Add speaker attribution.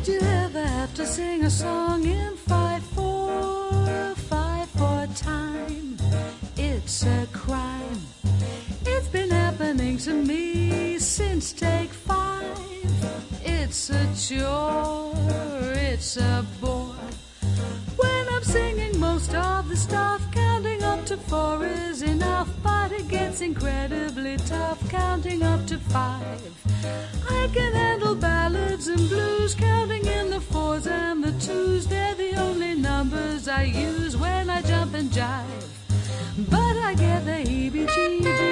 Speaker 1: Did you ever have to sing a song in 5/4 time? It's a crime. It's been happening to me since take 5. It's a chore, it's a bore. When I'm singing most of the stuff, counting up to 4 is enough, but it gets incredibly tough counting up to 5. I can handle ballads and blues, counting in the 4s and the 2s. They're the only numbers I use when I jump and jive, but I get the heebie-jeebies